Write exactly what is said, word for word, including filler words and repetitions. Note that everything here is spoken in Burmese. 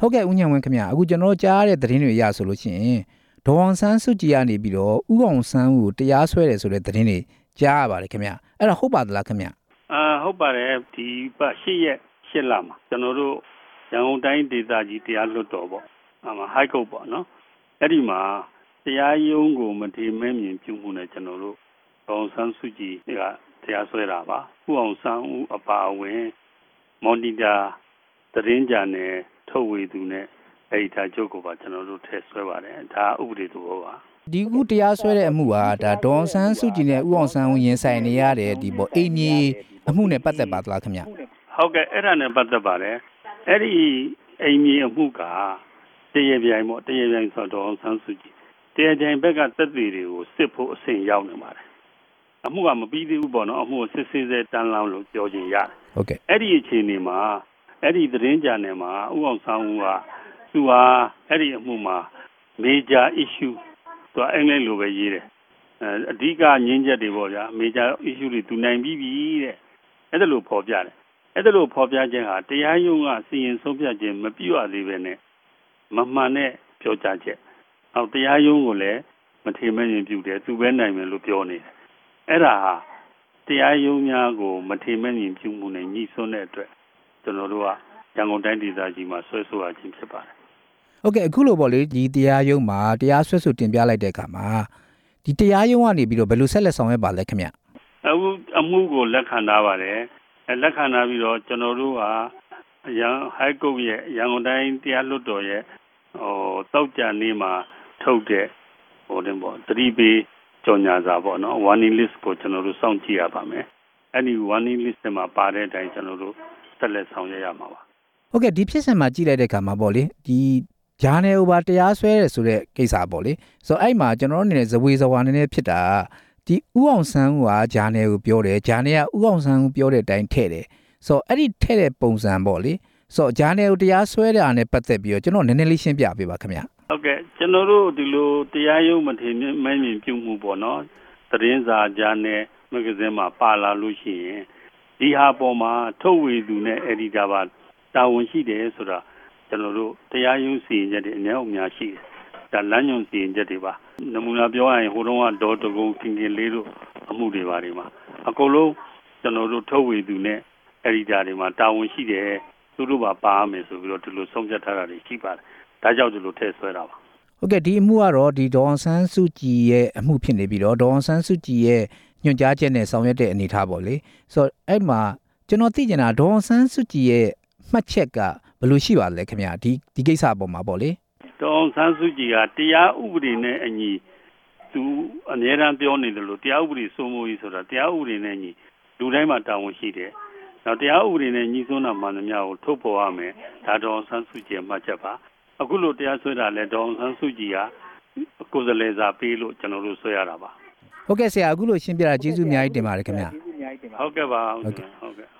ဟုတ်ကဲ့ဦးညံဝင်းခင်ဗျအခုကျွန်တော်ကြားရတဲ့သတင်းတွေအရဆိုလို့ရှိရင်ဒေါ်အောင်ဆန်းစုကြည်ကနေပြီးတော့ဦးအောင်ဆန်းကိုတရားစွဲတယ်ဆိုတဲ့သတင်းတွေကြားရပါတယ်ခင်ဗျအဲ့ဒါဟုတ်ပါသလားခင်ဗျအာဟုတ်ပါတယ်ဒီပတ်ရှစ်ရက်ရှစ်လမှာကျွန်တော်တို့ရန်ကုန်တိုင်းဒေသကြီးတရားလွှတ်တော်ပေါ့အမှ high court ပေါ့နော်အဲ့ဒီမှာတရားရုံးကိုမထေမဲ့မြင်ပြုမှုနဲ့ကျွန်တော်တို့ဒေါ်အောင်ဆန်းစုကြည်ကတရားစွဲတာပါဦးအောင်ဆန်းဦးအပါအဝင်မွန်တီတာသတင်းကြနဲ့ထုတ်ဝေသူနဲ့အဲ့ဒီထားချုပ်ကိုပါကျွန်တော်တို့ထည့်ဆွဲပါတယ်ဒါဥပဒေသဘောပါဒီခုတရားစွဲတဲ့အမှုဟာဒါဒေါ်အောင်ဆန်းစုကြည်နဲ့ဦးအောင်ဆန်းဦးရင်ဆိုင်နေရတဲ့ဒီပေါ့အိမ်ကြီးအမှုနဲ့ပတ်သက်ပါသလားခင်ဗျဟုတ်ကဲ့အဲ့ဒါနဲ့ပတ်သက်ပါတယ်အဲ့ဒီအိမ်ကြီးအမှုကတရပြိုင်ပေါ့တရပြိုင်ဆိုတော့ဒေါ်အောင်ဆန်းစုကြည်တရပြိုင်ဘက်ကသက်သေတွေကိုစစ်ဖို့အဆင့်ရောက်နေပါတယ်အမှုကမပြီးသေးဘူးပေါ့နော်အမှုကိုစစ်စစ်စဲတန်းလောင်းလို့ပြောခြင်းရတယ်ဟုတ်ကဲ့အဲ့ဒီအခြေအနေမှာအဲ့ဒီသတင်းကြနယ်မှာဦးအောင်ဆန်းဦးကသူဟာအဲ့ဒီအမှုမှာ major issue သူအင်္ဂလိပ်လိုပဲရေးတယ်အဓိကငင်းချက်တွေပေါ့ဗျာ major issue တွေသူနိုင်ပြီးပြီတဲ့အဲ့ဒါလိုဖော်ပြတယ်အဲ့ဒါလိုဖော်ပြခြင်းဟာတရားရုံးကစီရင်ဆုံးဖြတ်ခြင်းမပြုတ်ရသေးပဲနဲ့မမှန်တဲ့ပြောကြားချက်အော်တရားရုံးကိုလည်းမထေမဲ့ရင်ပြုတယ်သူပဲနိုင်မယ်လို့ပြောနေတယ်အဲ့ဒါဟာတရားရုံးများကိုမထေမဲ့ရင်ပြုမှုနဲ့ညှိစွန်းတဲ့အတွက်ကျွန်တော်တို့ကရန်ကုန်တိုင်းဒေသကြီးမှာဆွဲဆိုရခြင်းဖြစ်ပါတယ်ဟုတ်ကဲ့အခုလိုပေါ့လေဒီတရားရုံးမှာတရားဆွဲဆိုတင်ပြလိုက်တဲ့အခါမှာဒီတရားရုံးကနေပြီးတော့ဘယ်လိုဆက်လက်ဆောင်ရွက်ပါလဲခင်ဗျအခုအမှုကိုလက်ခံထားပါတယ်အဲလက်ခံထားပြီးတော့ကျွန်တော်တို့ကရန် high court ရဲ့ရန်ကုန်တိုင်းတရားလွှတ်တော်ရဲ့ဟိုတောက်ကြနေ့မှာထုတ်တဲ့ဟိုတင်ပေါ့သတိပေးကြော်ညာစာပေါ့နော် warning list ကိုကျွန်တော်တို့စောင့်ကြည့်ရပါမယ်အဲ့ဒီ warning list မှာပါတဲ့အတိုင်းကျွန်တော်တို့ဆက်လက်ဆောင်ရွက်ရမှာပါဟုတ်ကဲ့ဒီဖြစ်စဉ်မှာကြည့်လိုက်တဲ့အခါမှာပေါ့လေဒီဂျာနယ် over တရားစွဲရဲဆိုတဲ့ကိစ္စပေါ့လေဆိုတော့အဲ့မှာကျွန်တော်တို့အနေနဲ့ဇဝေဇဝါနည်းနည်းဖြစ်တာဒီဥအောင်ဆန်းကဂျာနယ်ကိုပြောတယ်ဂျာနယ်ကဥအောင်ဆန်းကိုပြောတဲ့အတိုင်းထည့်တယ်ဆိုတော့အဲ့ဒီထည့်တဲ့ပုံစံပေါ့လေဆိုတော့ဂျာနယ်ကိုတရားစွဲတာနဲ့ပတ်သက်ပြီးတော့ကျွန်တော်နည်းနည်းလေးရှင်းပြပေးပါခင်ဗျဟုတ်ကဲ့ကျွန်တော်တို့ဒီလိုတရားရုံးမထေမဲ့မြင်ပြုမှုပေါ့နော်သတင်းစာဂျာနယ်မဂ္ဂဇင်းမှာပါလာလို့ရှိရင်ဒီဟာပေါ်မှာထုတ်ဝေသူနဲ့အက်ဒီတာပါတာဝန်ရှိတယ်ဆိုတာကျွန်တော်တို့တရားရုံးစီရင်ချက်တွေအများအများရှိတယ်ဒါလမ်းညွှန်စီရင်ချက်တွေပါနမူနာပြောရရင်ဟိုတုန်းကဒေါ်တကုံကင်ကင်လေးတို့အမှုတွေပါတွေမှာအကုန်လုံးကျွန်တော်တို့ထုတ်ဝေသူနဲ့အက်ဒီတာတွေမှာတာဝန်ရှိတယ်သူတို့ပါပါမယ်ဆိုပြီးတော့ဒီလိုဆုံးဖြတ်ထားတာတွေရှိပါတယ်ဒါကြောင့်ဒီလိုထည့်ဆွဲတာပါဟုတ်ကဲ့ဒီအမှုကတော့ဒီဒေါ်အောင်ဆန်းစုကြည်ရဲ့အမှုဖြစ်နေပြီးတော့ဒေါ်အောင်ဆန်းစုကြည်ရဲ့ညွှန်ကြားချက်နဲ့ဆောင်ရွက်တဲ့အနေအထားပေါ့လေဆိုတော့အဲ့မှာကျွန်တော်သိချင်တာဒေါ်အောင်ဆန်းစုကြည်ရဲ့မှတ်ချက်ကဘယ်လိုရှိပါလဲခင်ဗျာဒီဒီကိစ္စအပေါ်မှာပေါ့လေဒေါ်အောင်ဆန်းစုကြည်ကတရားဥပဒေနဲ့အညီသူအများအားပြောနေတယ်လို့တရားဥပဒေစိုးမိုးရေးဆိုတာတရားဥပဒေနဲ့ညီလူတိုင်းမှာတာဝန်ရှိတယ်နောက်တရားဥပဒေနဲ့ညီစွန်းတာမှန်သမျှကိုထုတ်ဖော်ရမယ်ဒါဒေါ်အောင်ဆန်းစုကြည်ရဲ့မှတ်ချက်ပါအခုလိုတရားစွဲတာလဲဒေါ်အောင်ဆန်းစုကြည်ကကိုယ်စားလှယ်စာပေးလို့ကျွန်တော်တို့ဆွဲရတာပါဟုတ်ကဲ့ဆရာအခုလိုရှင်းပြတာကျေးဇူးအများကြီးတင်ပါတယ်ခင်ဗျာဟုတ်ကဲ့ပါဟုတ်ကဲ့ဟုတ်ကဲ့